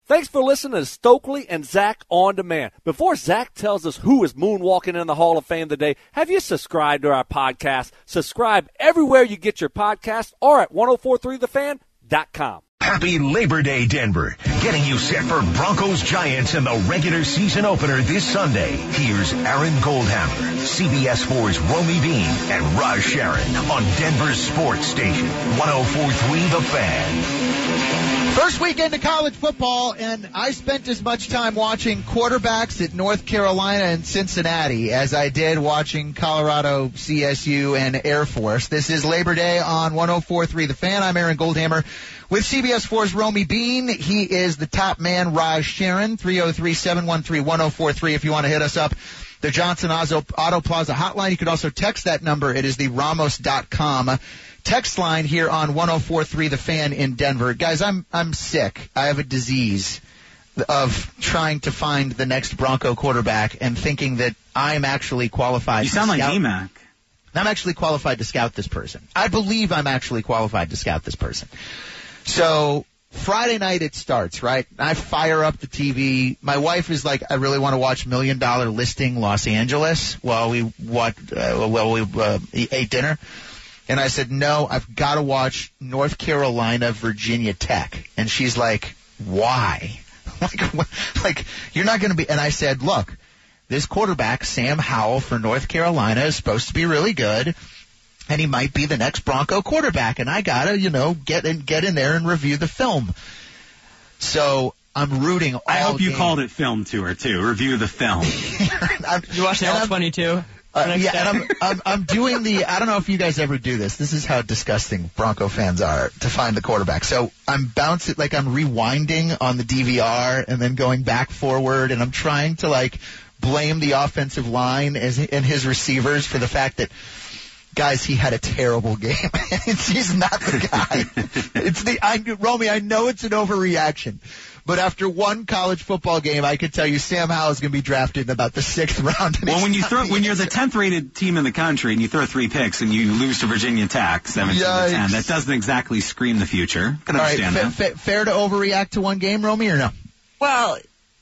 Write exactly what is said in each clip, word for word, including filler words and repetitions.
Thanks for listening to Stokely and Zach On Demand. Before Zach tells us who is moonwalking in the Hall of Fame today, have you subscribed to our podcast? Subscribe everywhere you get your podcast or at ten forty-three the fan dot com. Happy Labor Day, Denver. Getting you set for Broncos Giants in the regular season opener this Sunday. Here's Aaron Goldhammer, C B S four's Romy Bean, and Raj Sharon on Denver's sports station, ten forty-three The Fan. First weekend of college football, and I spent as much time watching quarterbacks at North Carolina and Cincinnati as I did watching Colorado, C S U, and Air Force. This is Labor Day on ten forty-three The Fan. I'm Aaron Goldhammer with C B S four's Romy Bean. He is the top man, Raj Sharon, three oh three, seven one three, ten forty-three if you want to hit us up. The Johnson Auto Plaza hotline. You could also text that number. It is the Ramos dot com text line here on ten forty-three The Fan in Denver. Guys, I'm I'm sick. I have a disease of trying to find the next Bronco quarterback and thinking that I'm actually qualified. You sound to like scout. E M A C. I'm actually qualified to scout this person. I believe I'm actually qualified to scout this person. So Friday night it starts, right? I fire up the T V. My wife is like, I really want to watch Million Dollar Listing Los Angeles while we watch, uh, while we uh, ate dinner. And I said, no, I've got to watch North Carolina, Virginia Tech. And she's like, why? like, what? like you're not going to be. And I said, look, this quarterback, Sam Howell for North Carolina, is supposed to be really good. And he might be the next Bronco quarterback. And I got to, you know, get in, get in there and review the film. So I'm rooting all I hope you game. called it film tour, too. Review the film. You watched L twenty-two? Uh, yeah, and I'm, I'm, I'm doing the, I don't know if you guys ever do this. This is how disgusting Bronco fans are to find the quarterback. So I'm bouncing, like I'm rewinding on the D V R and then going back forward, and I'm trying to like blame the offensive line as, and his receivers for the fact that, guys, he had a terrible game. He's not the guy. It's the, I, Romy, I know it's an overreaction. But after one college football game, I can tell you Sam Howell is going to be drafted in about the sixth round. Well, when you throw, when you're the tenth rated team in the country and you throw three picks and you lose to Virginia Tech seventeen to ten, that doesn't exactly scream the future. Can All understand right, that. fa- fa- fair to overreact to one game, Romy, or no? Well,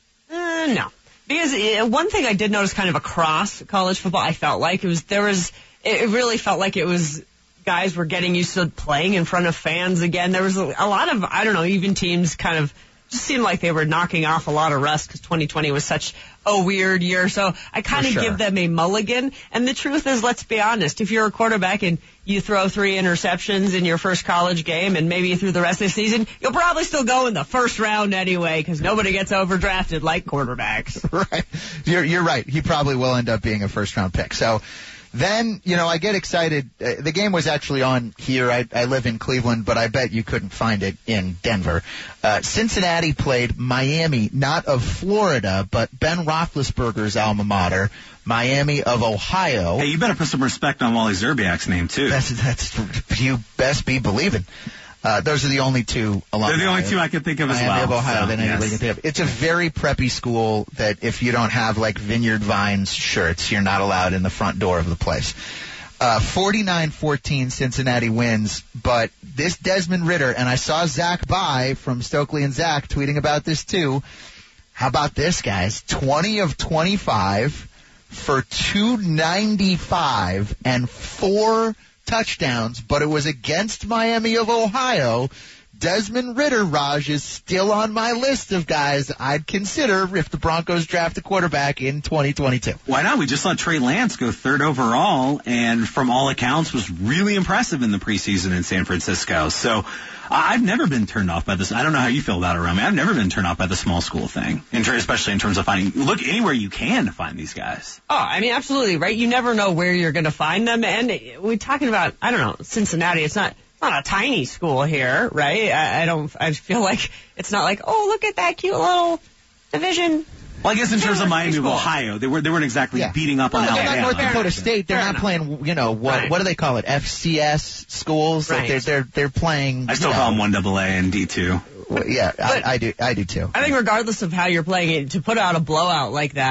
uh, no. Because uh, one thing I did notice kind of across college football, I felt like it was there was it really felt like it was guys were getting used to playing in front of fans again. There was a, a lot of, I don't know, even teams kind of just seemed like they were knocking off a lot of rust because twenty twenty was such a weird year. So I kind of sure. give them a mulligan. And the truth is, let's be honest, if you're a quarterback and you throw three interceptions in your first college game and maybe through the rest of the season, you'll probably still go in the first round anyway because nobody gets overdrafted like quarterbacks. Right. You're, you're right. He probably will end up being a first-round pick. So then, you know, I get excited. Uh, the game was actually on here. I, I live in Cleveland, but I bet you couldn't find it in Denver. Uh, Cincinnati played Miami, not of Florida, but Ben Roethlisberger's alma mater, Miami of Ohio. Hey, you better put some respect on Wally Zerbiak's name, too. That's, that's, you best be believing. Uh, those are the only two alumni. They're the only two I can think of as Miami well. of Ohio, so, than yes. anybody can think of. It's a very preppy school that if you don't have, like, Vineyard Vines shirts, you're not allowed in the front door of the place. Uh, forty-nine fourteen Cincinnati wins, but this Desmond Ridder, and I saw Zach By from Stokely and Zach tweeting about this too. How about this, guys? twenty of twenty-five for two ninety-five and four touchdowns, but it was against Miami of Ohio. Desmond Ridder, Raj, is still on my list of guys I'd consider if the Broncos draft a quarterback in twenty twenty-two. Why not? We just saw Trey Lance go third overall, and from all accounts was really impressive in the preseason in San Francisco. So I've never been turned off by this. I don't know how you feel about it, Romy. I've never been turned off by the small school thing, especially in terms of finding, look anywhere you can to find these guys. Oh, I mean, absolutely, right? You never know where you're going to find them. And we're talking about, I don't know, Cincinnati. It's not not a tiny school here, right? I, I don't, I feel like it's not like, oh, look at that cute little division. Well, I guess in terms of Miami of Ohio, they, were, they weren't exactly yeah. beating up no, on they're Alabama. not North Dakota State. They're Fair not enough. playing, you know, what Right. what do they call it? F C S schools? Right. Like they're, they're, they're playing. I still you call know, them one double A and D two. Well, yeah, I, I do I do too. I think regardless of how you're playing it, to put out a blowout like that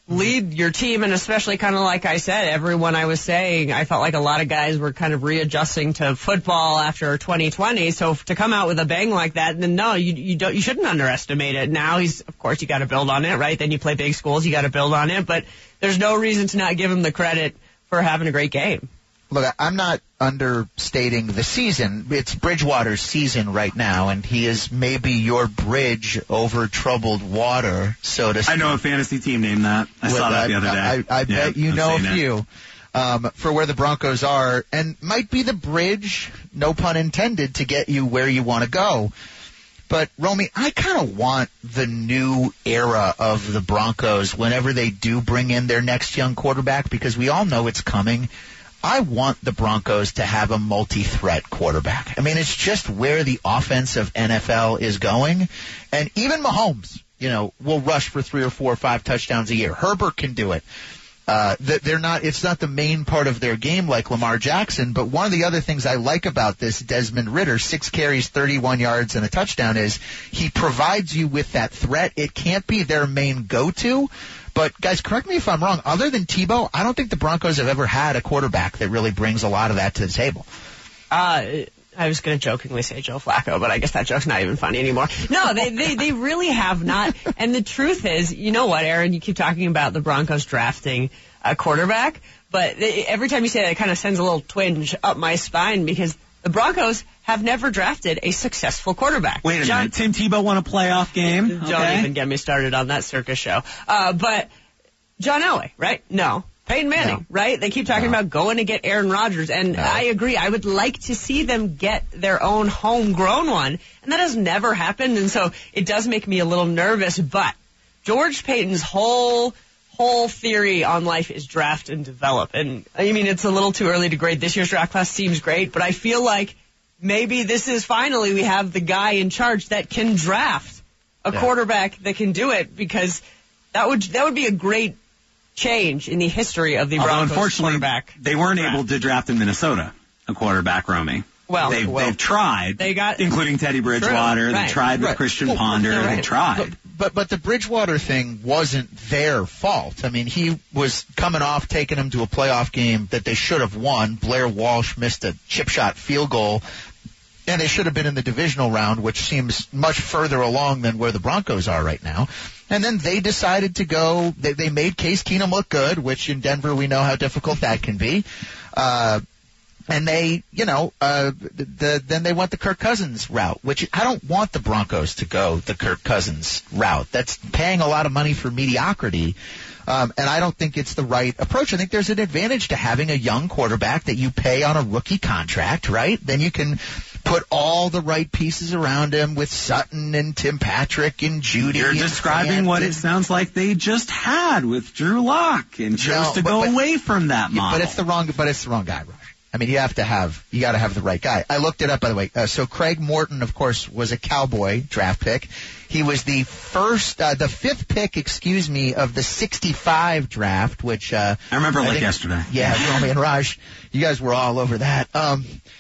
lead your team, and especially kind of like I said, everyone I was saying, I felt like a lot of guys were kind of readjusting to football after twenty twenty. So to come out with a bang like that, then no, you you don't you shouldn't underestimate it. Now he's, of course, you got to build on it, right? Then you play big schools, you got to build on it, but there's no reason to not give him the credit for having a great game. Look, I'm not understating the season. It's Bridgewater's season right now, and he is maybe your bridge over troubled water, so to speak. I know a fantasy team named that. I With, saw that uh, the other day. I, I yeah, bet you I'm know a saying few um, for where the Broncos are, and might be the bridge, no pun intended, to get you where you want to go. But, Romy, I kind of want the new era of the Broncos whenever they do bring in their next young quarterback, because we all know it's coming. I want the Broncos to have a multi-threat quarterback. I mean, it's just where the offensive N F L is going. And even Mahomes, you know, will rush for three or four or five touchdowns a year. Herbert can do it. Uh, they're not, it's not the main part of their game like Lamar Jackson, but one of the other things I like about this Desmond Ridder, six carries, thirty-one yards, and a touchdown, is he provides you with that threat. It can't be their main go-to, but guys, correct me if I'm wrong. Other than Tebow, I don't think the Broncos have ever had a quarterback that really brings a lot of that to the table. Uh, I was going to jokingly say Joe Flacco, but I guess that joke's not even funny anymore. No, they, they, they really have not. And the truth is, you know what, Aaron, you keep talking about the Broncos drafting a quarterback, but they, every time you say that, it kind of sends a little twinge up my spine, because the Broncos have never drafted a successful quarterback. Wait a John, minute. Tim Tebow won a playoff game? Don't okay. even get me started on that circus show. Uh, but John Elway, right? No. Peyton Manning, no. right? They keep talking no. about going to get Aaron Rodgers, and no. I agree. I would like to see them get their own homegrown one, and that has never happened, and so it does make me a little nervous, but George Payton's whole whole theory on life is draft and develop, and I mean, it's a little too early to grade. This year's draft class seems great, but I feel like maybe this is finally we have the guy in charge that can draft a yeah. quarterback that can do it, because that would that would be a great change in the history of the Although Broncos unfortunately, quarterback. they weren't draft. able to draft in Minnesota a quarterback, Romy. Well, they've, well, they've tried, they got, including Teddy Bridgewater. True, They right. tried with Right. Christian Well, Ponder. right. They tried. But, but but the Bridgewater thing wasn't their fault. I mean, he was coming off taking them to a playoff game that they should have won. Blair Walsh missed a chip shot field goal, and they should have been in the divisional round, which seems much further along than where the Broncos are right now. And then they decided to go, they, they made Case Keenum look good, which in Denver we know how difficult that can be. Uh, and they, you know, uh, the, the, then they went the Kirk Cousins route, which I don't want the Broncos to go the Kirk Cousins route. That's paying a lot of money for mediocrity. Um, and I don't think it's the right approach. I think there's an advantage to having a young quarterback that you pay on a rookie contract, right? Then you can put all the right pieces around him with Sutton and Tim Patrick and Judy. You're and describing Fant what and, it sounds like they just had with Drew Lock and chose No, to but- go but- away from that Yeah, model. but it's the wrong. But it's the wrong guy, Rush. I mean, you have to have you got to have the right guy. I looked it up, by the way. Uh, so Craig Morton, of course, was a Cowboy draft pick. He was the first, uh, the fifth pick, excuse me, of the sixty-five draft, which uh, I remember like think, yesterday. Yeah, Romy and Raj, you guys were all over that. Um,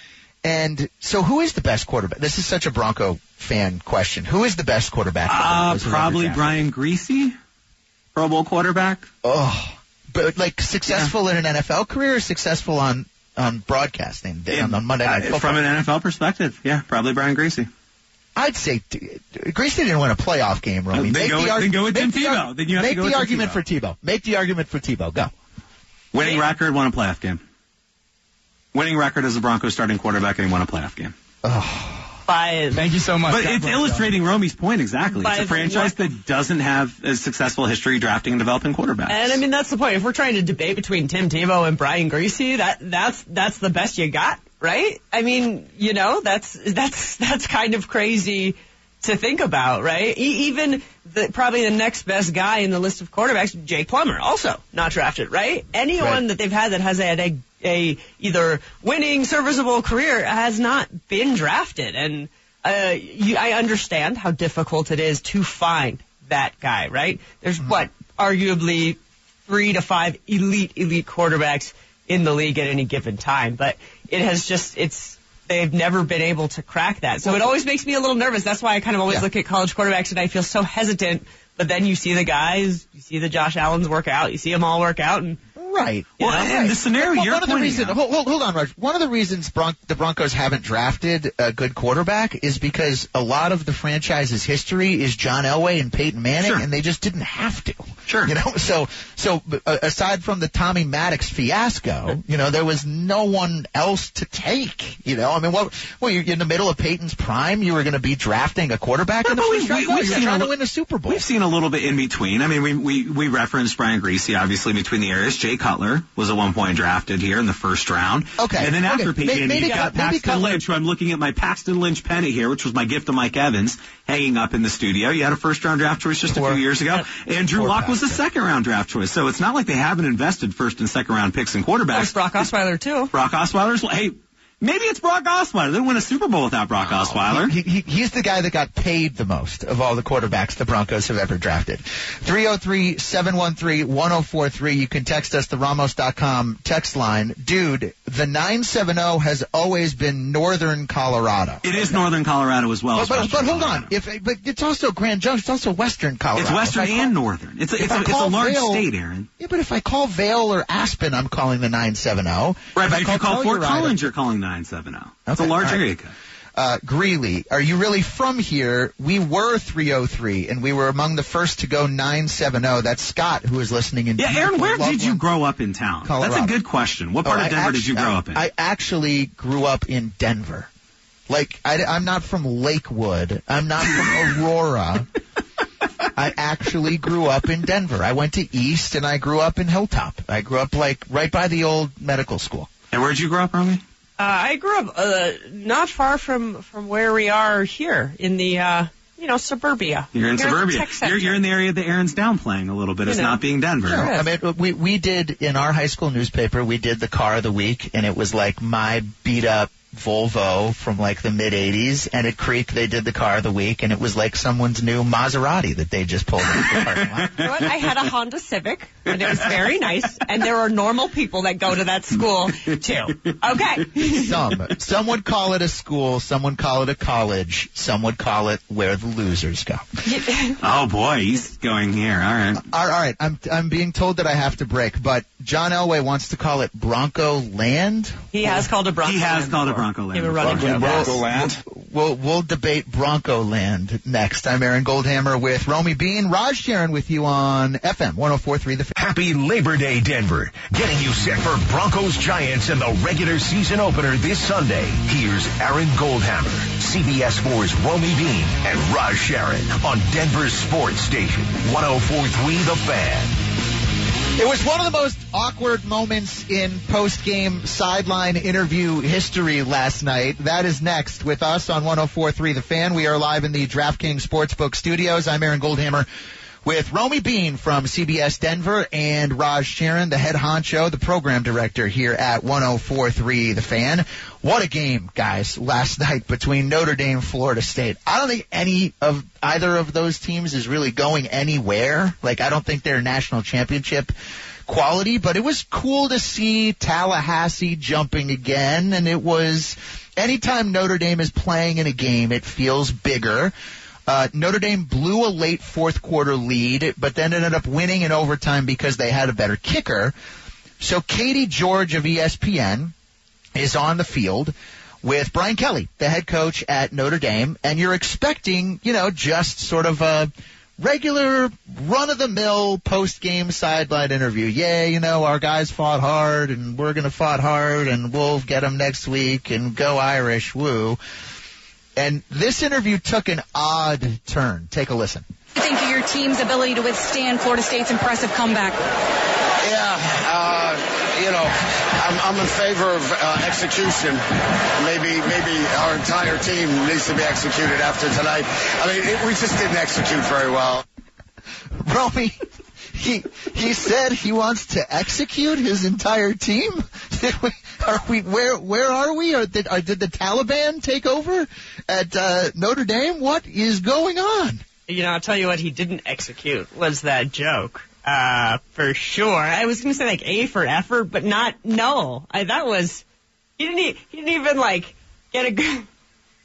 and so, who is the best quarterback? This is such a Bronco fan question. Who is the best quarterback? Uh, probably Brian Greasy, Pro Bowl quarterback. Oh. But like successful yeah. in an N F L career, or successful on on broadcasting it, on, on Monday Night Football? From an N F L perspective, yeah, probably Brian Greasy. I'd say t- Greasy didn't win a playoff game, Romy. Uh, then, go, the ar- then go with Tim the Tebow. Ar- then you have make to go the with argument Tebow. for Tebow. Make the argument for Tebow. Go. Winning record, won a playoff game. Winning record as a Broncos starting quarterback, and he won a playoff game. Oh. By, Thank you so much. But God it's bless illustrating you. Romy's point exactly. By It's a franchise what? that doesn't have a successful history drafting and developing quarterbacks. And I mean, that's the point. If we're trying to debate between Tim Tebow and Brian Greasy, that that's that's the best you got, right? I mean, you know, that's that's that's kind of crazy to think about, right? E- even the, probably the next best guy in the list of quarterbacks, Jake Plummer, also not drafted, right? Anyone Right. that they've had that has had a, a either winning, serviceable career has not been drafted, and uh, you, I understand how difficult it is to find that guy, right? There's mm-hmm. what arguably three to five elite elite quarterbacks in the league at any given time, but it has just it's. They've never been able to crack that. So it always makes me a little nervous. That's why I kind of always Yeah. look at college quarterbacks and I feel so hesitant But then you see the guys, you see the Josh Allens work out, you see them all work out, and Right. Well, know, and right. the scenario well, you're one of the pointing reasons, out- hold, hold, hold on, Raj. One of the reasons Bron- the Broncos haven't drafted a good quarterback is because a lot of the franchise's history is John Elway and Peyton Manning, Sure. and they just didn't have to. Sure. You know, so so uh, aside from the Tommy Maddox fiasco, you know, there was no one else to take. You know, I mean, what? Well, you're in the middle of Peyton's prime. You were going to be drafting a quarterback Yeah, in the but first we- round. we- No, we've you're seen trying a to li- win a Super Bowl. We've seen a little bit in between. I mean, we we, we referenced Brian Griese, obviously, between the areas. Jay Cutler was at one point drafted here in the first round. Okay. And then after Okay. Peyton, Maybe you got Cut- maybe Paxton Cutler- Lynch, who I'm looking at my Paxton Lynch pennant here, which was my gift to Mike Evans, hanging up in the studio. You had a first-round draft choice just Poor- a few years ago. And Drew Poor Lock was the Paxton. second-round draft choice. So it's not like they haven't invested first- and second-round picks in quarterbacks. there's Brock Osweiler, too. Brock Osweiler's, hey, maybe it's Brock Osweiler. They didn't win a Super Bowl without Brock Osweiler. He, he, he's the guy that got paid the most of all the quarterbacks the Broncos have ever drafted. three oh three, seven one three, one oh four three. You can text us, the Ramos dot com text line. Dude, the nine seven zero has always been northern Colorado. It is northern Colorado as well. But, as but, western but hold Colorado. on. If, but it's also Grand Junction. It's also western Colorado. It's western If I call- and northern. It's a, if it's a, I it's a call large Vail- state, Aaron. Yeah, but if I call Vail or Aspen, I'm calling the nine seven zero. Right, but if you call Fort Telluride, Collins, you're calling nine seven zero. It's a Okay, large all right. area code. Uh, Greeley, are you really from here? We were three oh three, and we were among the first to go nine seven zero. That's Scott, who is listening in Yeah, Aaron, where beautiful did you Loveland, grow up in town? Colorado. That's a good question. What part Oh, of I Denver did actu- you grow up in? I actually grew up in Denver. Like, I, I'm not from Lakewood. I'm not from Aurora. I actually grew up in Denver. I went to East, and I grew up in Hilltop. I grew up, like, right by the old medical school. and where'd you grow up, Romy? Uh, I grew up uh, not far from, from where we are here in the, uh, you know, suburbia. You're in Here the suburbia. tech center. You're, you're in the area that Aaron's downplaying a little bit as You know. not being Denver. No, I mean, we we did in our high school newspaper. We did the car of the week, and it was like my beat up Volvo from like the mid eighties. And at Creek, they did the car of the week, and it was like someone's new Maserati that they just pulled into the parking lot. You know what? I had a Honda Civic, and it was very nice. And there are normal people that go to that school too. Okay. Some some would call it a school, some would call it a college, some would call it where the losers go. Oh, boy, he's going here. All right. All right, I'm I'm being told that I have to break, but John Elway wants to call it Bronco Land. He has called a Bronco. He has Land called a before. Bronco Land They were before. running jokes. Bronco Land. We'll we'll debate Bronco Land next. I'm Aaron Goldhammer with Romy Bean, Raj Sharon with you on F M one oh four point three The Fan. Happy Labor Day, Denver. Getting you set for Broncos Giants in the regular season opener this Sunday. Here's Aaron Goldhammer, C B S four's Romy Bean, and Raj Sharon on Denver's sports station, one oh four point three The Fan. It was one of the most awkward moments in post-game sideline interview history last night. That is next with us on one oh four point three The Fan. We are live in the DraftKings Sportsbook studios. I'm Aaron Goldhammer with Romy Bean from C B S Denver and Raj Sharon, the head honcho, the program director here at one oh four point three The Fan. What a game, guys, last night between Notre Dame and Florida State. I don't think any of either of those teams is really going anywhere. Like, I don't think they're national championship quality, but it was cool to see Tallahassee jumping again, and it was anytime Notre Dame is playing in a game, it feels bigger. Uh, Notre Dame blew a late fourth quarter lead, but then ended up winning in overtime because they had a better kicker. So Katie George of E S P N is on the field with Brian Kelly, the head coach at Notre Dame, and you're expecting, you know, just sort of a regular run-of-the-mill post-game sideline interview. Yeah, you know, our guys fought hard, and we're going to fight hard, and we'll get them next week, and go Irish, woo. And this interview took an odd turn. Take a listen. What do you think of your team's ability to withstand Florida State's impressive comeback? Yeah, uh, you know, I'm, I'm in favor of uh, execution. Maybe, maybe our entire team needs to be executed after tonight. I mean, it, we just didn't execute very well. Romy, he he said he wants to execute his entire team. Did we, are we where where are we? Or did, or did the Taliban take over at uh, Notre Dame? What is going on? You know, I'll tell you what he didn't execute was that joke. Uh, for sure. I was going to say like A for effort, but not, no. I, that was, he didn't, e- he didn't even like get a good,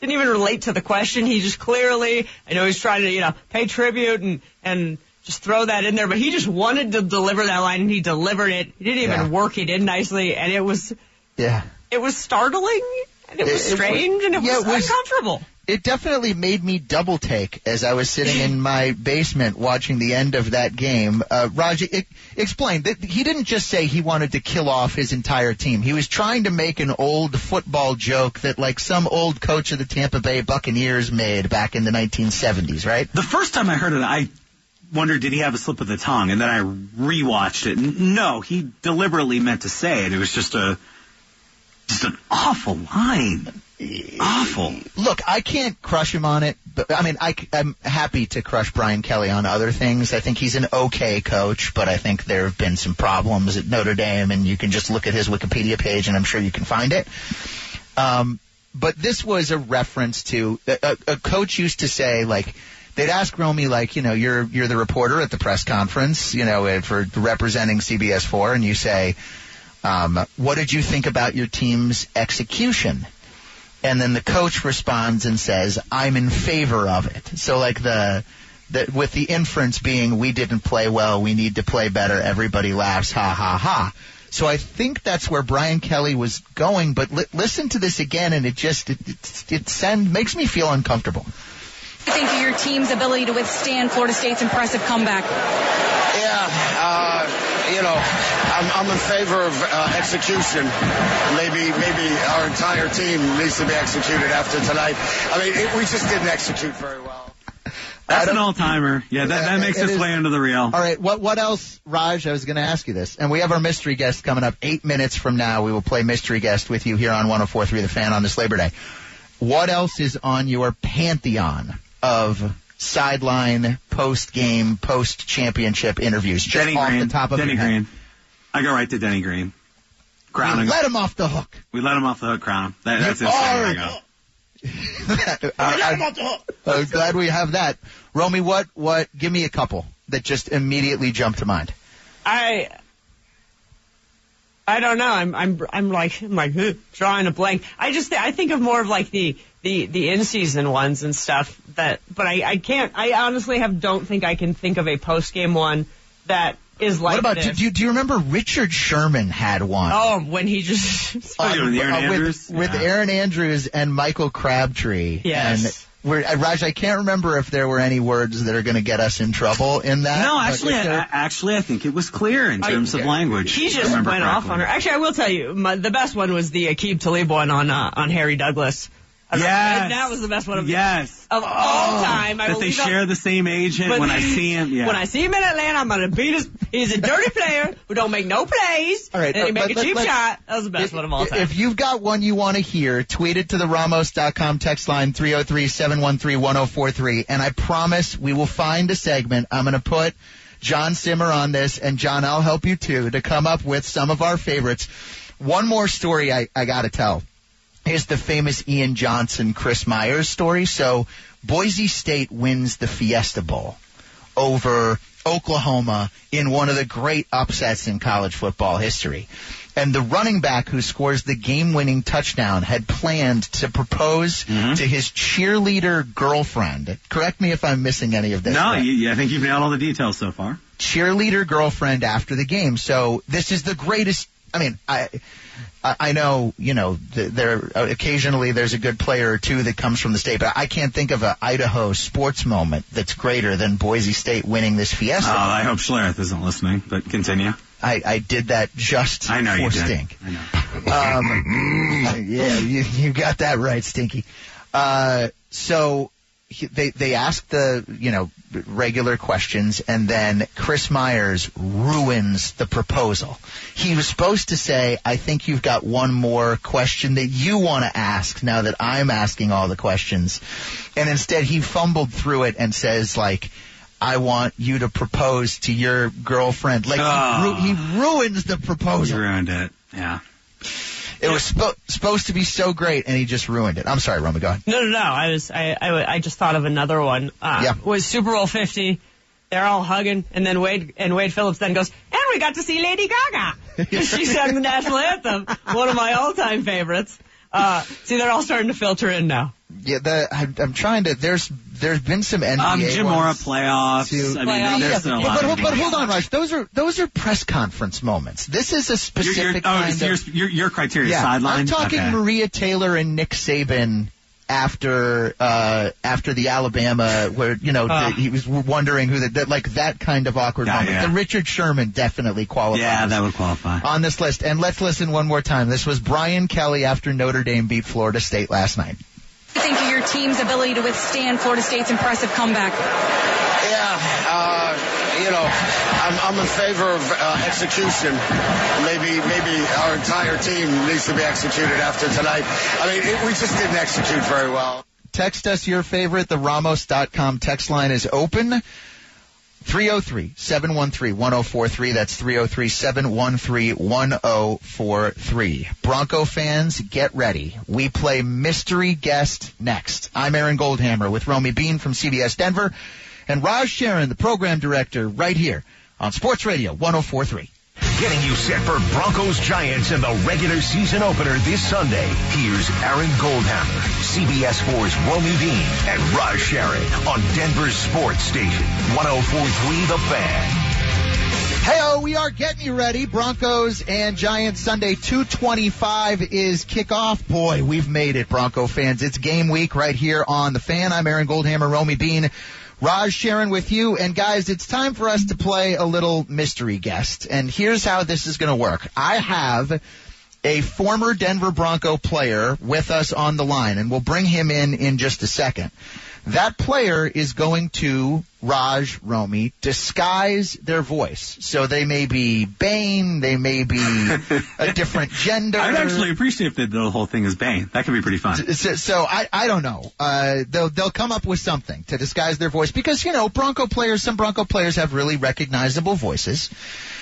didn't even relate to the question. He just clearly, I know he's trying to, you know, pay tribute and, and just throw that in there, but he just wanted to deliver that line, and he delivered it. He didn't even Yeah. work it in nicely, and it was, Yeah. it was startling, and it was It- it strange, was- and it yeah, was, it was- uncomfortable. It definitely made me double take as I was sitting in my basement watching the end of that game. Uh, Raj, e- explain. That he didn't just say he wanted to kill off his entire team. He was trying to make an old football joke that, like, some old coach of the Tampa Bay Buccaneers made back in the nineteen seventies, right? The first time I heard it, I wondered, did he have a slip of the tongue? And then I rewatched it. N- No, he deliberately meant to say it. It was just a just an awful line. Awful. Look, I can't crush him on it, but I mean, I, am happy to crush Brian Kelly on other things. I think he's an okay coach, but I think there have been some problems at Notre Dame, and you can just look at his Wikipedia page, and I'm sure you can find it. Um, but this was a reference to a, a coach used to say, like, they'd ask Romy, like, you know, you're you're the reporter at the press conference, you know, for representing C B S four, and you say, um, what did you think about your team's execution? And then the coach responds and says, I'm in favor of it. So, like, the, the with the inference being, we didn't play well, we need to play better, everybody laughs, ha, ha, ha. So I think that's where Brian Kelly was going, but li- listen to this again, and it just, it, it, it send, makes me feel uncomfortable. I think of your team's ability to withstand Florida State's impressive comeback. Yeah, uh, you know, I'm, I'm in favor of uh, execution. Maybe, maybe our entire team needs to be executed after tonight. I mean, it, we just didn't execute very well. That's an all-timer. Yeah, that, that makes It its is- way into the reel. All right, what what else, Raj? I was going to ask you this. And we have our mystery guest coming up eight minutes from now. We will play mystery guest with you here on one oh four point three The Fan on this Labor Day. What else is on your pantheon of sideline, post-game, post-championship interviews? Just Denny off Green. the top of Denny your head. Green. I go right to Denny Green. Crown him. Let him off the hook. We let him off the hook, crown him. That, that's You it. are- I go. I, I'm glad we have that. Romy, what, what, give me a couple that just immediately jump to mind. I I don't know. I'm I'm I'm like I'm like huh, drawing a blank. I just I think of more of like the the the in season ones and stuff that, but I I can't. I honestly have don't think I can think of a post game one that is like What about, this. do, do, you, do you remember Richard Sherman had one? Oh, when he just Oh, you mean Aaron uh, Andrews? With, with Yeah. Aaron Andrews and Michael Crabtree. Yes. And we're, uh, Raj, I can't remember if there were any words that are going to get us in trouble in that. No, but actually, if I, there- I- actually, I think it was clear in terms of language. he if I just remember went off correctly. on her. Actually, I will tell you, my, the best one was the Aqib Talib one on uh, on Harry Douglas. I don't know, Yes. that was the best one of Yes. of all time. I That they believe share the same agent But- when I see him. Yeah. When I see him in Atlanta, I'm gonna beat his. He's a dirty player who don't make no plays. All right, and he uh, make but a let- cheap let's- shot. That was the best If- one of all time. If you've got one you want to hear, tweet it to the Ramos dot com text line three oh three, seven one three, one oh four three. And I promise we will find a segment. I'm going to put John Simmer on this, and John, I'll help you too, to come up with some of our favorites. One more story I, I got to tell. Here's the famous Ian Johnson, Chris Myers story. So Boise State wins the Fiesta Bowl over Oklahoma in one of the great upsets in college football history. And the running back who scores the game-winning touchdown had planned to propose Mm-hmm. to his cheerleader girlfriend. Correct me if I'm missing any of this. no, but- you, I think you've nailed all the details so far. cheerleader girlfriend after the game. So this is the greatest. I mean, I I I know, you know, th- there occasionally there's a good player or two that comes from the state, but I can't think of an Idaho sports moment that's greater than Boise State winning this Fiesta. Oh, I hope Schlereth isn't listening, but continue. I, I did that just I know for you did. Stink. I know. Um, yeah, you, you got that right, Stinky. Uh, so he, they they asked the you know regular questions, and then Chris Myers ruins the proposal. He was supposed to say, "I think you've got one more question that you want to ask now that I'm asking all the questions," and instead he fumbled through it and says like, I want you to propose to your girlfriend. Like, Oh. he, ru- he ruins the You proposal. ruined it. Yeah. It was spo- supposed to be so great, and he just ruined it. I'm sorry, Romy, go ahead. No, no, no. I was, I, I, I just thought of another one. Uh, Yeah. Was Super Bowl fifty. They're all hugging, and then Wade and Wade Phillips then goes, and we got to see Lady Gaga. She sang the national anthem, one of my all-time favorites. Uh, see, they're all starting to filter in now. Yeah, the I'm, I'm trying to. There's there's been some N B A Um, Jim Mora ones playoffs. to- I mean, Playoffs. there's Yeah, still a but, lot but, of but hold on, Raj. Those are those are press conference moments. This is a Your, specific your, oh, kind so of. your, your, your criteria Yeah, sideline? I'm talking Okay. Maria Taylor and Nick Saban after uh, after the Alabama, where you know Uh. the, he was wondering who the, that like that kind of awkward Yeah, moment. yeah. The Richard Sherman definitely qualifies. Yeah, that would qualify. on this list. And let's listen one more time. This was Brian Kelly after Notre Dame beat Florida State last night. What do you think of your team's ability to withstand Florida State's impressive comeback? Yeah, uh, you know, I'm, I'm in favor of uh, execution. Maybe maybe our entire team needs to be executed after tonight. I mean, it, we just didn't execute very well. Text us your favorite. The Ramos dot com text line is open. three oh three, seven one three, one oh four three. That's three oh three, seven one three, one oh four three. Bronco fans, get ready. We play Mystery Guest next. I'm Aaron Goldhammer with Romy Bean from C B S Denver and Raj Sharon, the program director, right here on Sports Radio one oh four three. Getting you set for Broncos Giants in the regular season opener this Sunday. Here's Aaron Goldhammer, C B S four's Romy Bean, and Raj Sharon on Denver's sports station, one oh four three The Fan. Hey-oh, we are getting you ready. Broncos and Giants Sunday two twenty-five is kickoff. Boy, we've made it, Bronco fans. It's game week right here on The Fan. I'm Aaron Goldhammer, Romy Bean, Raj Sharon with you. And guys, it's time for us to play a little mystery guest. And here's how this is going to work. I have a former Denver Bronco player with us on the line, and we'll bring him in in just a second. That player is going to, Raj, Romy, disguise their voice. So they may be Bane, they may be a different gender. I'd actually appreciate if they did the whole thing as Bane. That could be pretty fun. So, so I, I don't know. Uh, they'll they'll come up with something to disguise their voice because, you know, Bronco players, some Bronco players have really recognizable voices.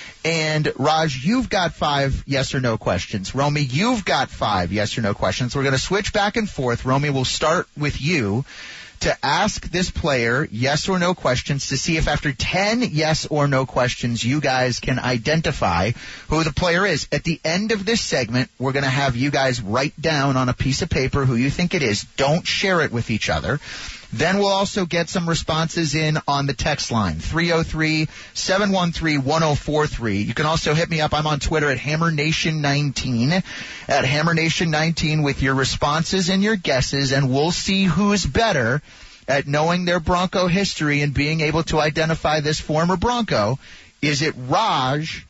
And Raj, you've got five yes or no questions. Romy, you've got five yes or no questions. We're going to switch back and forth. Romy, we'll start with you to ask this player yes or no questions to see if after ten yes or no questions you guys can identify who the player is. At the end of this segment, we're going to have you guys write down on a piece of paper who you think it is. Don't share it with each other. Then we'll also get some responses in on the text line, three oh three, seven one three, one oh four three. You can also hit me up. I'm on Twitter at Hammer Nation nineteen, at Hammer Nation nineteen with your responses and your guesses, and we'll see who's better at knowing their Bronco history and being able to identify this former Bronco. Is it Raj?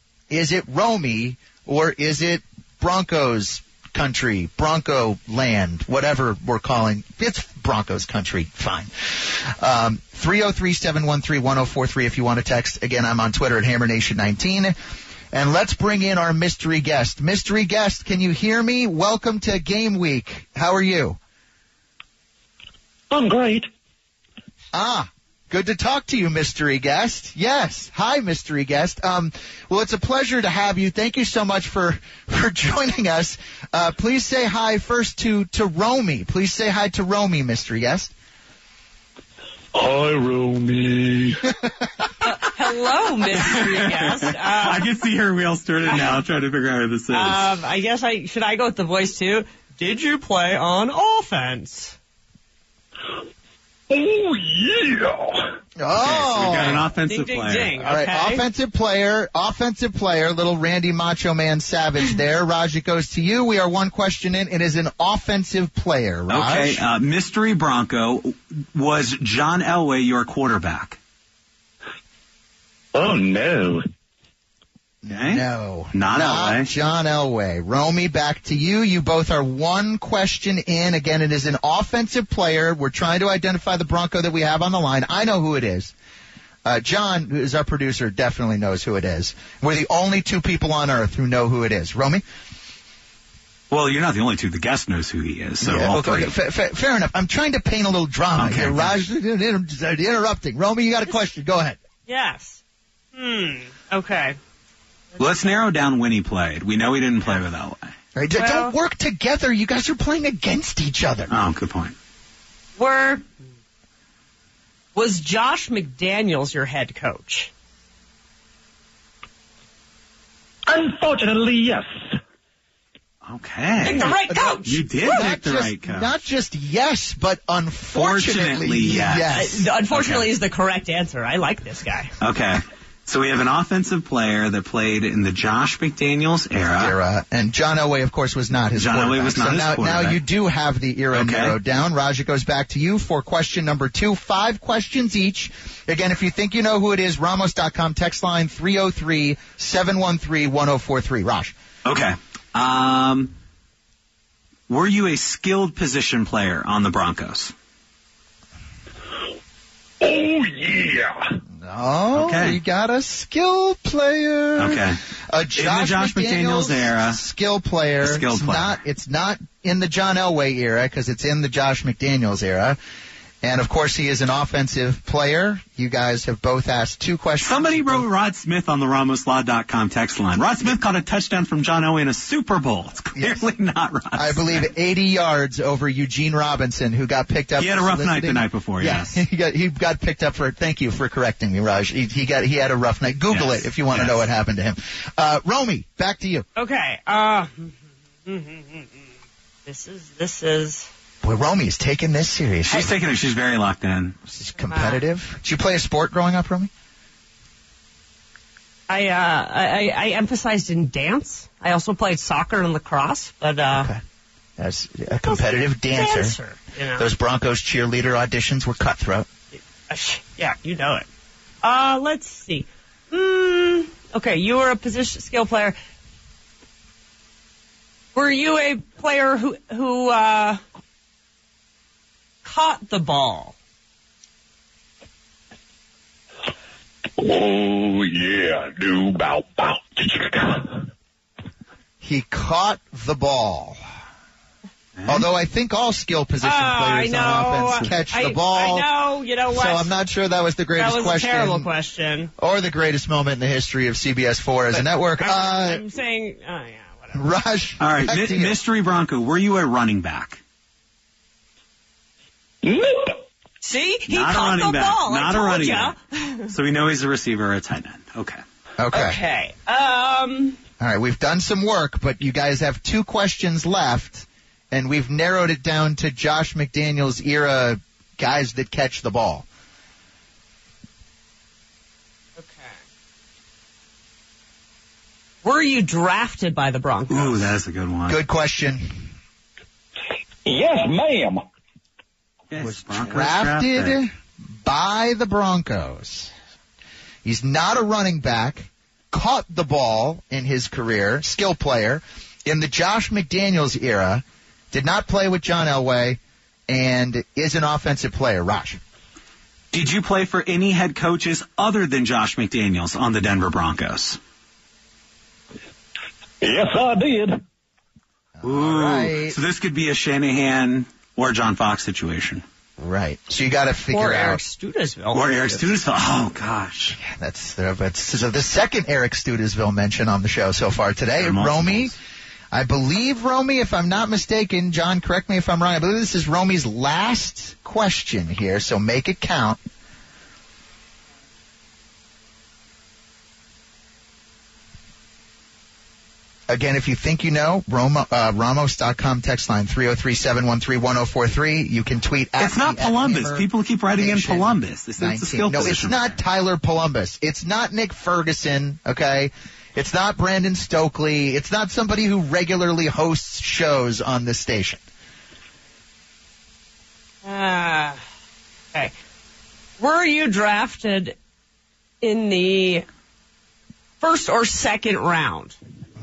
Is it Romy? Or is it Broncos country, Bronco land, whatever we're calling it's Broncos country, fine. Um, three oh three, seven one three, one oh four three if you want to text. Again, I'm on Twitter at Hammer Nation nineteen. And let's bring in our mystery guest. Mystery guest, can you hear me? Welcome to Game Week. How are you? I'm great. Ah, good to talk to you, mystery guest. Yes. Hi, mystery guest. Um, well, it's a pleasure to have you. Thank you so much for, for joining us. Uh, please say hi first to, to Romy. Please say hi to Romy, mystery guest. Hi, Romy. Uh, hello, mystery guest. Um, I can see her wheels turning now, trying to figure out who this is. um, I guess I should I go with the voice too? Did you play on offense? Oh, yeah. Oh. Okay, so we got an offensive Ding, ding, player. ding. All right, Okay. offensive player, offensive player, little Randy Macho Man Savage there. Raj, it goes to you. We are one question in. It is an offensive player, Raj. Okay, uh, Mystery Bronco, was John Elway your quarterback? Oh, no. Okay. No. Not Elway. John Elway. Romy, back to you. You both are one question in. Again, it is an offensive player. We're trying to identify the Bronco that we have on the line. I know who it is. Uh, John, who is our producer, definitely knows who it is. We're the only two people on earth who know who it is. Romy? Well, you're not the only two. The guest knows who he is, so Yeah, all okay, three. okay, fa- fa- fair enough. I'm trying to paint a little drama Okay, here. okay. Raj, inter- interrupting. Romy, you got a question. Go ahead. Yes. Hmm. Okay. Let's narrow down when he played. We know he didn't play with Elway. All right, d- Well- don't work together. You guys are playing against each other. Oh, good point. Were was Josh McDaniels your head coach? Unfortunately, yes. Okay. Pick the right coach. You did Not pick the just, right coach. Not just yes, but unfortunately, Fortunately, yes. yes. Uh, unfortunately, Okay. is the correct answer. I like this guy. Okay. So we have an offensive player that played in the Josh McDaniels era. Era. And John Elway, of course, was not his John Elway quarterback. was not so his now, quarterback. now you do have the era Okay. narrowed down. Raj, it goes back to you for question number two. Five questions each. Again, if you think you know who it is, Ramos dot com text line three oh three, seven one three, one oh four three. Raj. Okay. Um, were you a skilled position player on the Broncos? Oh, yeah. Oh, Okay. you got a skill player. Okay. A Josh, Josh McDaniels era. skill player. Skill it's player. Not, it's not in the John Elway era because it's in the Josh McDaniels era. And, of course, he is an offensive player. You guys have both asked two questions. Somebody wrote Rod Smith on the Ramos Law dot com text line. Rod Smith caught a touchdown from John Elway in a Super Bowl. It's clearly not Rod I Smith. believe eighty yards over Eugene Robinson, who got picked up. He had a for rough night soliciting- the night before, Yeah, yes. he got he got picked up for. Thank you for correcting me, Raj. He, he got he had a rough night. Google Yes, it if you want to yes. know what happened to him. Uh, Romy, back to you. Okay. Uh, this is this is. Boy, Romy is taking this serious. She's taking it. She's very locked in. She's competitive. Did you play a sport growing up, Romy? I uh I, I emphasized in dance. I also played soccer and lacrosse, but uh. Okay. As a competitive dancer, Dancer, you know. those Broncos cheerleader auditions were cutthroat. Uh, Yeah, you know it. Uh, let's see. Mm, okay, you were a position skill player. Were you a player who who uh, caught the ball? Oh, yeah. Do bow, bow. He caught the ball. Although I think all skill position Ah, players I know. on offense catch I, the ball. I know. You know what? So I'm not sure that was the greatest that was question. a terrible question. Or the greatest moment in the history of C B S four as a network. I'm, Uh, I'm saying, oh yeah, whatever. Raj, All right, back mi- to you. Mystery Bronco, were you a running back? Nope. See, he Not a caught running the back. ball. Not I a told running ya. back. So we know he's a receiver or a tight end. Okay. Okay. Okay. Um. All right, we've done some work, but you guys have two questions left, and we've narrowed it down to Josh McDaniels era guys that catch the ball. Okay. Were you drafted by the Broncos? Ooh, that is a good one. Good question. Yes, ma'am. Yes, Was Broncos drafted draft pick. by the Broncos. He's not a running back. Caught the ball in his career. Skill player. In the Josh McDaniels era. Did not play with John Elway. And is an offensive player. Raj. Did you play for any head coaches other than Josh McDaniels on the Denver Broncos? Yes, I did. Ooh. right. So this could be a Shanahan or John Fox situation. Right. So you got to figure Or out. Eric Studesville. Or Eric Studesville. Oh, gosh. That's the, that's so the second Eric Studesville mention on the show so far today. There are multiples. Romy, I believe, Romy, if I'm not mistaken, John, correct me if I'm wrong, I believe this is Romy's last question here, so make it count. Again, if you think you know, Roma, uh, Ramos dot com text line three oh three, seven one three, one oh four three. You can tweet at It's not me at Columbus. Hammer People keep writing in Nation Columbus. It's, it's a nineteen. skill No, it's position. not Tyler Columbus. It's not Nick Ferguson, okay? It's not Brandon Stokely. It's not somebody who regularly hosts shows on this station. Ah. Okay. Were you drafted in the first or second round?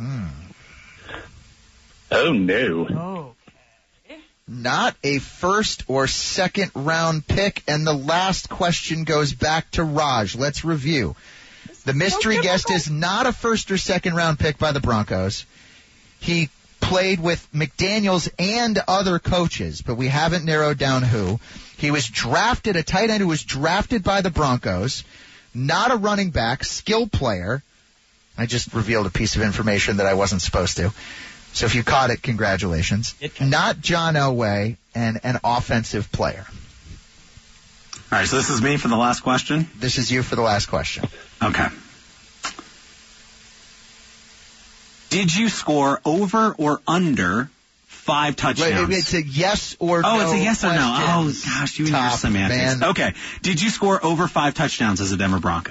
Oh, no. Oh. Not a first or second round pick. And the last question goes back to Raj. Let's review. The mystery guest is not a first or second round pick by the Broncos. He played with McDaniels and other coaches, but we haven't narrowed down who. He was drafted, a tight end who was drafted by the Broncos. Not a running back, skill player. I just revealed a piece of information that I wasn't supposed to. So if you caught it, congratulations. Not John Elway, and an offensive player. All right, so this is me for the last question? This is you for the last question. Okay. Did you score over or under five touchdowns? It's a yes or oh, no. Oh, it's a yes or no. Oh, question. gosh, you and your Tough, semantics. man. Okay. Did you score over five touchdowns as a Denver Bronco?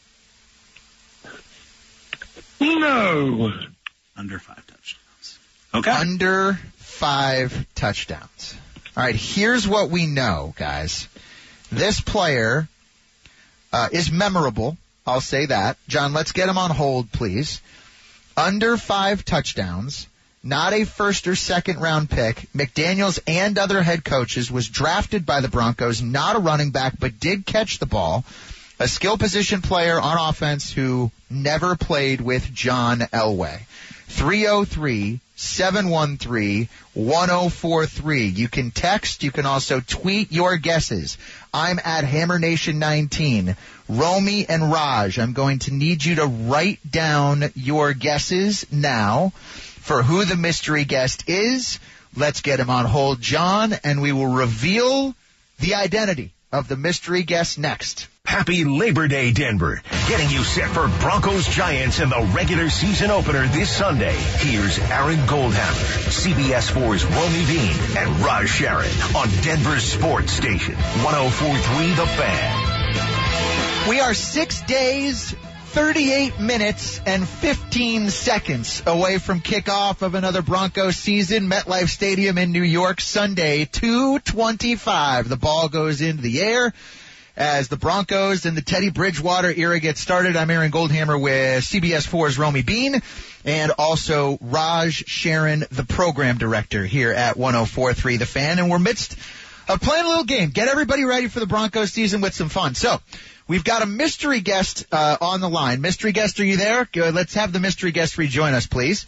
No. Under five touchdowns. Okay. Under five touchdowns. All right, here's what we know, guys. This player uh, is memorable. I'll say that. John, let's get him on hold, please. Under five touchdowns, not a first or second round pick. McDaniels and other head coaches, was drafted by the Broncos, not a running back, but did catch the ball. A skill position player on offense who never played with John Elway. three oh three, seven one three, one oh four three. You can text. You can also tweet your guesses. I'm at Hammer Nation nineteen. Romy and Raj, I'm going to need you to write down your guesses now for who the mystery guest is. Let's get him on hold, John, and we will reveal the identity of the mystery guest next. Happy Labor Day, Denver. Getting you set for Broncos Giants in the regular season opener this Sunday. Here's Aaron Goldhammer, C B S four's Romy Bean, and Raj Sharon on Denver's sports station, one oh four point three The Fan. We are six days, thirty-eight minutes, and fifteen seconds away from kickoff of another Broncos season. MetLife Stadium in New York, Sunday, two twenty-five. The ball goes into the air as the Broncos and the Teddy Bridgewater era get started. I'm Aaron Goldhammer with C B S four's Romy Bean, and also Raj Sharon, the program director here at one oh four point three The Fan. And we're midst of playing a little game. Get everybody ready for the Broncos season with some fun. So, we've got a mystery guest uh, on the line. Mystery guest, are you there? Good. Let's have the mystery guest rejoin us, please.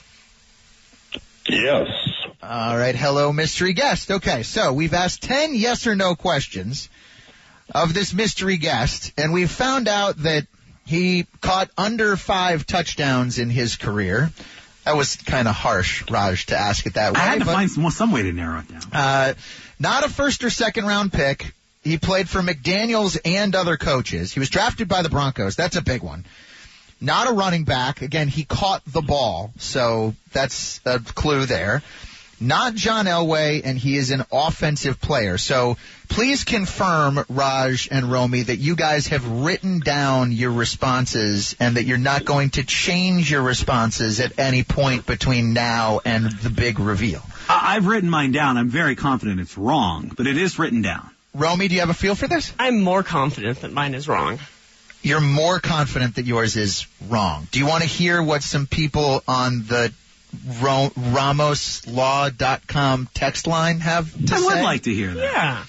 Yes. All right. Hello, mystery guest. Okay, so we've asked ten yes or no questions of this mystery guest, and we've found out that he caught under five touchdowns in his career. That was kind of harsh, Raj, to ask it that way. I had to but, find some, some way to narrow it down. Uh, not a first or second round pick. He played for McDaniels and other coaches. He was drafted by the Broncos. That's a big one. Not a running back. Again, he caught the ball, so that's a clue there. Not John Elway, and he is an offensive player. So please confirm, Raj and Romy, that you guys have written down your responses and that you're not going to change your responses at any point between now and the big reveal. I've written mine down. I'm very confident it's wrong, but it is written down. Romy, do you have a feel for this? I'm more confident that mine is wrong. You're more confident that yours is wrong. Do you want to hear what some people on the Ro- Ramos Law dot com text line have to I say? would like to hear that. Yeah.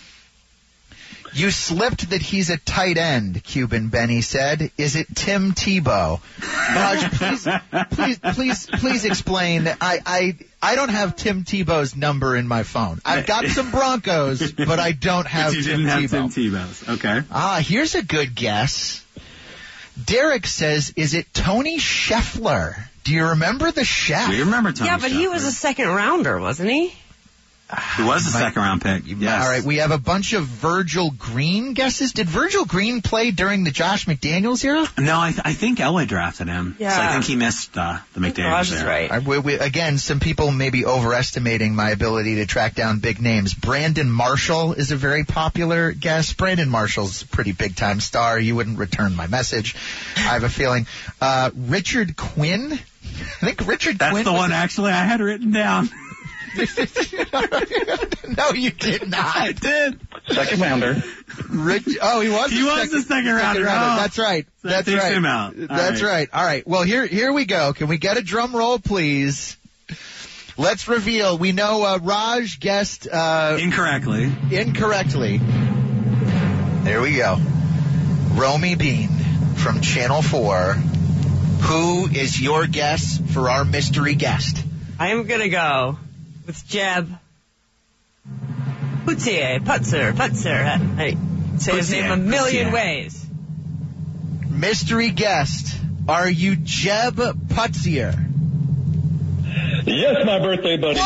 You slipped that he's a tight end, Cuban Benny said. Is it Tim Tebow? Raj, please, please, please, please explain. I, I, I don't have Tim Tebow's number in my phone. I've got some Broncos, but I don't have but you Tim didn't have Tebow. Tim Tebow's. Okay. Ah, here's a good guess. Derek says, is it Tony Scheffler? Do you remember the chef? Do you remember Tony Yeah, but he was a second rounder, wasn't he? He was a second round pick. Yes. All right, we have a bunch of Virgil Green guesses. Did Virgil Green play during the Josh McDaniels era? No, I, th- I think Elway drafted him. Yeah. So I think he missed uh, the McDaniels Raj is era. right. I, we, we, again, some people may be overestimating my ability to track down big names. Brandon Marshall is a very popular guess. Brandon Marshall's a pretty big-time star. You wouldn't return my message, I have a feeling. Uh, Richard Quinn? I think Richard That's Quinn the was one, a- actually, I had written down. No, you did not. I did. Second rounder. Rich, oh, he was. He the was second, the second rounder. Oh. That's right. So That's that takes right. him out. All That's right. right. All right. Well, here, here we go. Can we get a drum roll, please? Let's reveal. We know uh, Raj guessed uh, Incorrectly. incorrectly. There we go. Romy Bean from Channel four. Who is your guess for our mystery guest? I am going to go with Jeb Putzier, Putzer, Putzer. I say his Putzier, name a million Putzier. ways. Mystery guest. Are you Jeb Putzier? Yes, my birthday buddy.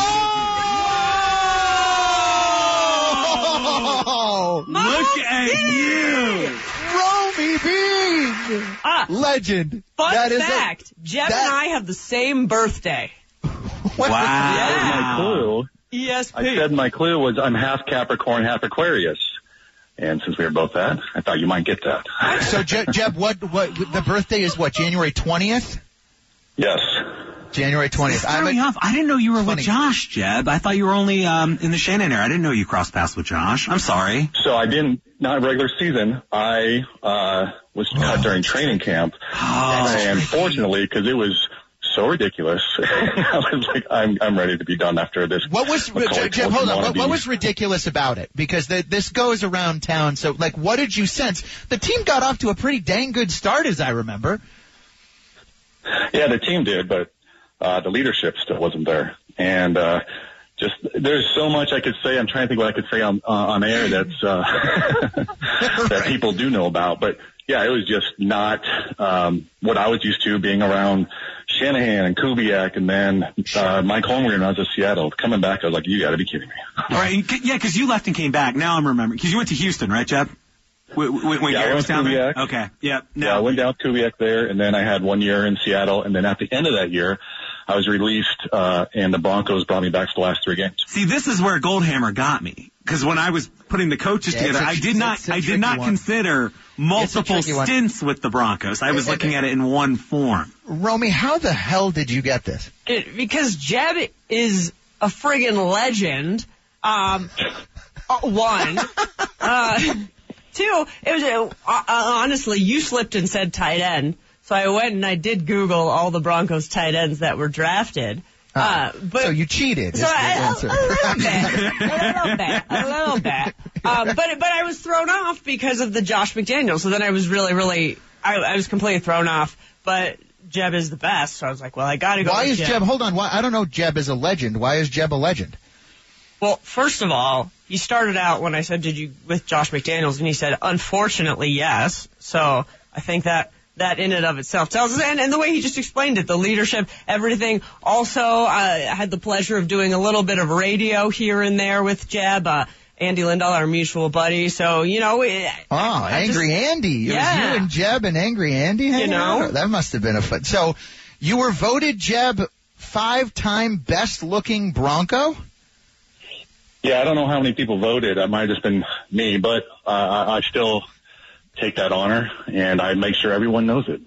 Oh! Look at you. Romy Bean! Ah, Legend. fun That is fact, a, Jeb that, and I have the same birthday. Wow. My clue. E S P. I said my clue was I'm half Capricorn, half Aquarius. And since we were both that, I thought you might get that. So, Je- Jeb, what, what, the birthday is what, January twentieth? Yes. January twentieth. Threw me off. I didn't know you were funny. with Josh, Jeb. I thought you were only um, in the Shannon era. I didn't know you crossed paths with Josh. I'm sorry. So I didn't, not regular season. I uh was cut during training camp. Oh, and fortunately, because it was so ridiculous, I was like, I'm I'm ready to be done after this. What was, Macaulay Jeb, hold on, Culkin what, what wannabe. was ridiculous about it? Because the, this goes around town, so, like, what did you sense? The team got off to a pretty dang good start, as I remember. Yeah, the team did, but uh the leadership still wasn't there. And uh just, there's so much I could say. I'm trying to think what I could say on uh, on air that's uh that people do know about. But yeah, it was just not um what I was used to, being around Shanahan and Kubiak, and then uh Mike Holmgren when I was in Seattle. Coming back, I was like, you got to be kidding me. All right, and, c- yeah, because you left and came back. Now I'm remembering. Because you went to Houston, right, Jeb? When, when Yeah, I Garrett went was to down there? Kubiak. Okay, yeah. Yeah, Now, I went down to Kubiak there, and then I had one year in Seattle, and then at the end of that year, I was released, uh and the Broncos brought me back for the last three games. see, this is where Goldhammer got me. Because when I was putting the coaches Yeah, it's together, a- I did it's not, a I tricky did not one. consider multiple tricky one. stints with the Broncos. I was It- looking at it in one form. Romy, how the hell did you get this? It, because Jeb is a friggin' legend. Um, uh, one. uh, two, it was, uh, uh, honestly, you slipped and said tight end. So I went and I did Google all the Broncos tight ends that were drafted. Uh, but so you cheated. So is the I, a, answer. a little bit, a little bit, a little bit. Um, but but I was thrown off because of the Josh McDaniels. So then I was really, really, I, I was completely thrown off. But Jeb is the best, so I was like, well, I got to go. Why with is Jeb. Jeb? Hold on. Why? I don't know. Jeb is a legend. Why is Jeb a legend? Well, first of all, he started out when I said, "Did you with Josh McDaniels?" and he said, "Unfortunately, yes." So I think that. That in and of itself tells us, and, and the way he just explained it, the leadership, everything. Also, uh, I had the pleasure of doing a little bit of radio here and there with Jeb, uh, Andy Lindahl, our mutual buddy. So, you know. It, Oh, I Angry just, Andy. It yeah. was you and Jeb and Angry Andy hanging You know? out? That must have been a fun. So you were voted, Jeb, five-time best-looking Bronco? Yeah, I don't know how many people voted. It might have just been me, but uh, I, I still take that honor, and I make sure everyone knows it.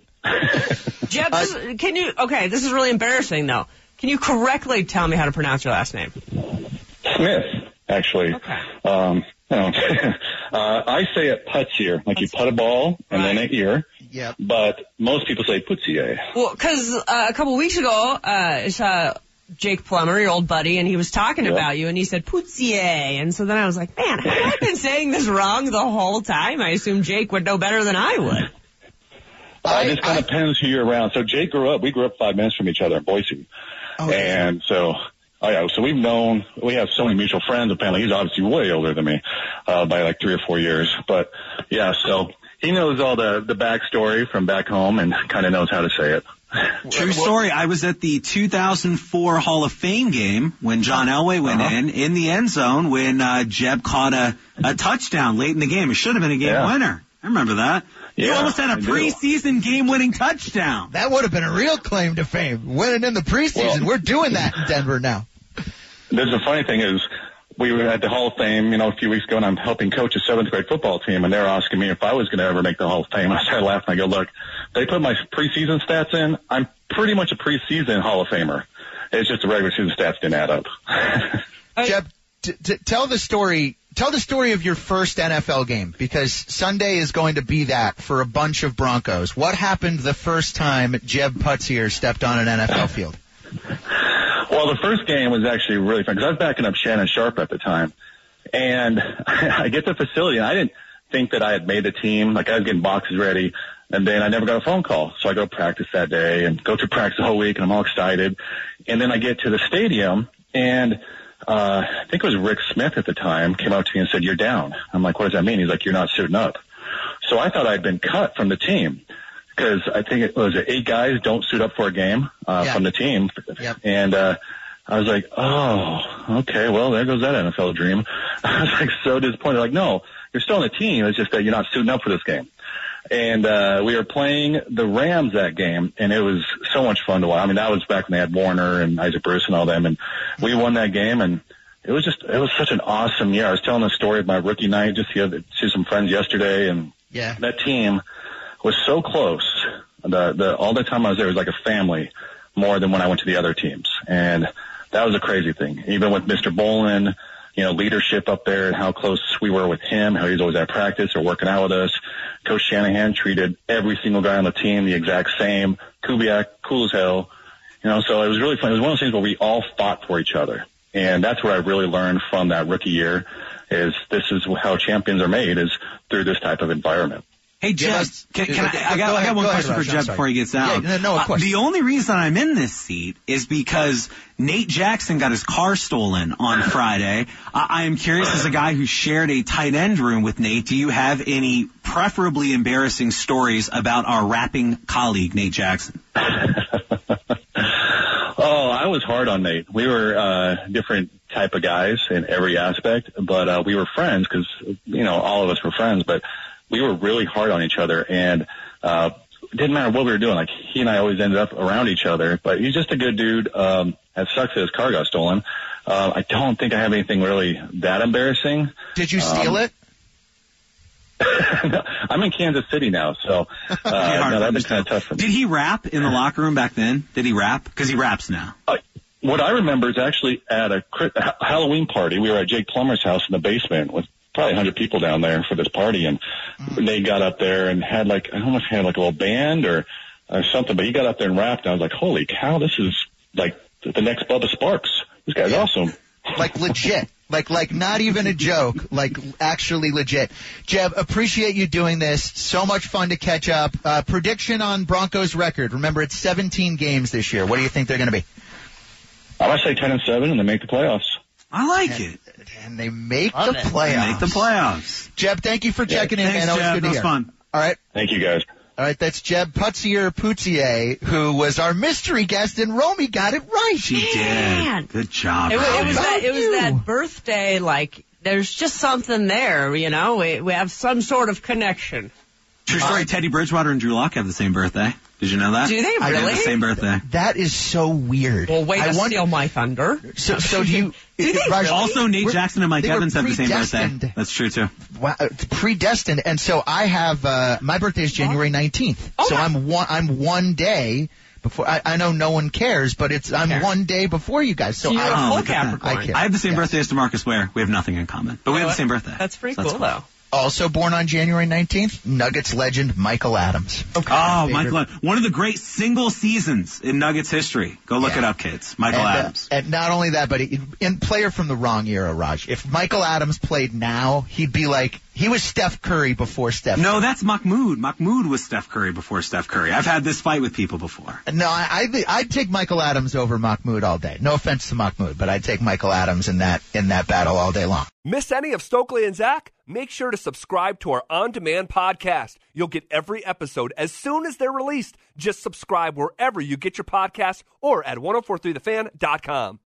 Jeb, this, can you, okay, this is really embarrassing, though. Can you correctly tell me how to pronounce your last name? Smith, actually. Okay. Um, you know, uh, I say it putzier, like you put a ball and then Right. an ear. Yep. But most people say putzier. Well, because uh, a couple weeks ago, uh, it's, uh, Jake Plummer, your old buddy, and he was talking Yeah. about you, and he said Putzier, and so then I was like, man, have I been saying this wrong the whole time? I assume Jake would know better than I would. Uh, it just kind of depends who you're around. So Jake grew up, we grew up five minutes from each other in Boise. Oh, and so, oh yeah, so we've known, we have so many mutual friends apparently. He's obviously way older than me, uh, by like three or four years. But yeah, so he knows all the, the backstory from back home and kind of knows how to say it. True story. I was at the two thousand four Hall of Fame game when John Elway went Uh-huh. in, in the end zone when uh, Jeb caught a, a touchdown late in the game. It should have been a game Yeah. winner. I remember that. You Yeah, almost had a I do. preseason game-winning touchdown. That would have been a real claim to fame. Winning in the preseason. Well- We're doing that in Denver now. There's the funny thing is, we were at the Hall of Fame, you know, a few weeks ago, and I'm helping coach a seventh grade football team, and they're asking me if I was going to ever make the Hall of Fame. I started laughing. I go, look, they put my preseason stats in. I'm pretty much a preseason Hall of Famer. It's just the regular season stats didn't add up. Jeb, t- t- tell the story. Tell the story of your first N F L game, because Sunday is going to be that for a bunch of Broncos. What happened the first time Jeb Putzier stepped on an N F L field? Well, the first game was actually really fun because I was backing up Shannon Sharp at the time. And I get to the facility, and I didn't think that I had made the team. Like, I was getting boxes ready, and then I never got a phone call. So I go practice that day and go through practice the whole week, and I'm all excited. And then I get to the stadium, and uh I think it was Rick Smith at the time came up to me and said, "You're down." I'm like, "What does that mean?" He's like, "You're not suiting up." So I thought I'd been cut from the team because I think it was eight guys don't suit up for a game uh Yeah. from the team. Yep. And uh I was like, "Oh, okay, well, there goes that N F L dream." I was like so disappointed. Like, no, you're still on the team. It's just that you're not suiting up for this game. And uh, we were playing the Rams that game, and it was so much fun to watch. I mean, that was back when they had Warner and Isaac Bruce and all them, and we won that game, and it was just, it was such an awesome year. I was telling the story of my rookie night just to see some friends yesterday, and yeah. that team was so close. The, the, all the time I was there, it was like a family more than when I went to the other teams. And that was a crazy thing. Even with Mister Bolin, you know, leadership up there and how close we were with him, how he was always at practice or working out with us. Coach Shanahan treated every single guy on the team the exact same. Kubiak, cool as hell. You know, so it was really fun. It was one of those things where we all fought for each other. And that's what I really learned from that rookie year is this is how champions are made, is through this type of environment. Hey, Jeb, Yeah, can, can go I, ahead, I, got, go I got one ahead, question Raj, for I'm Jeb sorry. before he gets out. Yeah, no, of course. Uh, the only reason I'm in this seat is because Nate Jackson got his car stolen on Friday. I, I am curious, as a guy who shared a tight end room with Nate, do you have any preferably embarrassing stories about our rapping colleague, Nate Jackson? Oh, I was hard on Nate. We were uh different type of guys in every aspect, but uh we were friends because, you know, all of us were friends, but we were really hard on each other, and uh it didn't matter what we were doing. Like, he and I always ended up around each other, but he's just a good dude. Um it sucks that his car got stolen. Uh, I don't think I have anything really that embarrassing. Did you steal um, it? I'm in Kansas City now, so uh, no, that'd been kind of tough for me. Did he rap in the locker room back then? Did he rap? Because he raps now. Uh, what I remember is actually at a ha- Halloween party. We were at Jake Plummer's house in the basement with probably one hundred people down there for this party, and mm. they got up there and had like, I don't know if he had like a little band or, or something, but he got up there and rapped, and I was like, holy cow, this is like the next Bubba Sparks. This guy's yeah. awesome. Like legit. Like, like not even a joke, like actually legit. Jeb, appreciate you doing this. So much fun to catch up. Uh, prediction on Broncos record. Remember, it's seventeen games this year. What do you think they're going to be? I might say ten and seven, and they make the playoffs. I like and, it. And they make Love the it. playoffs. They make the playoffs. Jeb, thank you for checking yeah, in, thanks, man. Always Jeb. good to that was hear. fun. All right. Thank you, guys. All right, that's Jeb Putzier-Poutier, who was our mystery guest, and Romy got it right. She Man. did. Good job. It, was- it was How that. about It was you? that birthday. Like, there's just something there. You know, we we have some sort of connection. True story. Teddy Bridgewater and Drew Lock have the same birthday. Did you know that? Do they They have really? the same birthday. That is so weird. Well, way to I wonder, steal my thunder. so, so do you... Do they Raj, really? Also, Nate We're- Jackson and Mike they were Evans have the same birthday. predestined. That's true, too. Wow, it's predestined, and so I have uh, my birthday is January nineteenth. Oh, so my- I'm one. I'm one day before. I, I know no one cares, but it's I'm Care. one day before you guys. So So you're I, a full look at that. Capricorn. I care. I have the same Yes. birthday as DeMarcus Ware. We have nothing in common, but we have the same birthday. That's pretty So cool, though. also born on January nineteenth, Nuggets legend Michael Adams. Oh, Favorite- Michael, one of the great single seasons in Nuggets history. Go look Yeah. it up, kids. Michael and, uh, Adams. and not only that, but he, in player from the wrong era, Raj. If Michael Adams played now, he'd be like he was Steph Curry before Steph. No, that's Mahmoud. Mahmoud was Steph Curry before Steph Curry. I've had this fight with people before. No, I, I'd, I'd take Michael Adams over Mahmoud all day. No offense to Mahmoud, but I'd take Michael Adams in that in that battle all day long. Miss any of Stokely and Zach? Make sure to subscribe to our on-demand podcast. You'll get every episode as soon as they're released. Just subscribe wherever you get your podcasts or at ten forty-three the fan dot com.